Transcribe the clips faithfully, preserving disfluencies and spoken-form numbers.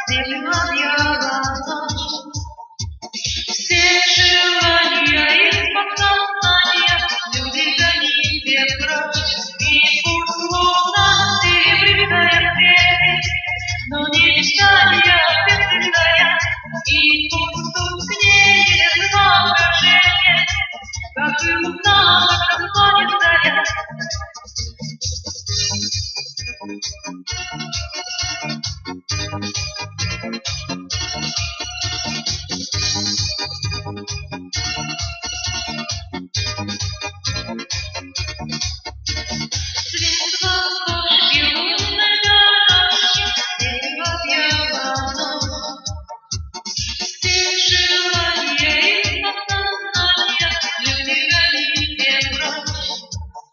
Зимняя ночь, все желания исполнения, люди гоните прочь, и пусть луна серебряная светит, но не мечтания бессмертная, и пусть тускнеет воображение, как и луна расходит заря. Свет волков и лунной дорожки, зимняя ночь, все желания исполнения, люди гоните прочь.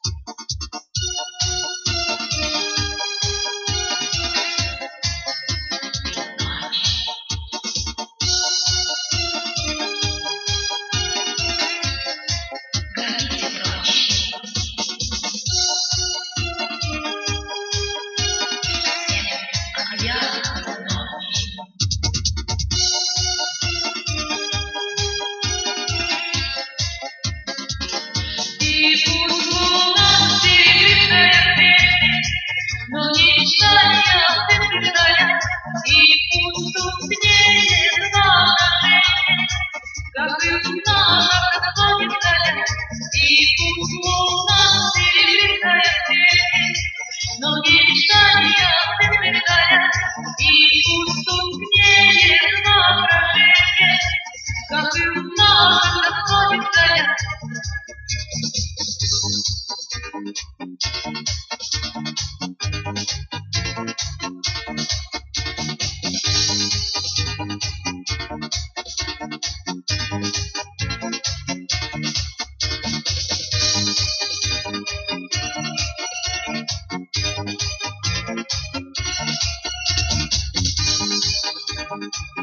И пусть луна серебряная светит, но не мечтания бессмертная, и пусть тускнеет воображение, как и луна расходит заря. И пусть луна серебряная светит, но не мечтания бессмертная, и пусть тускнеет воображение, как и луна расходит заря. Thank you.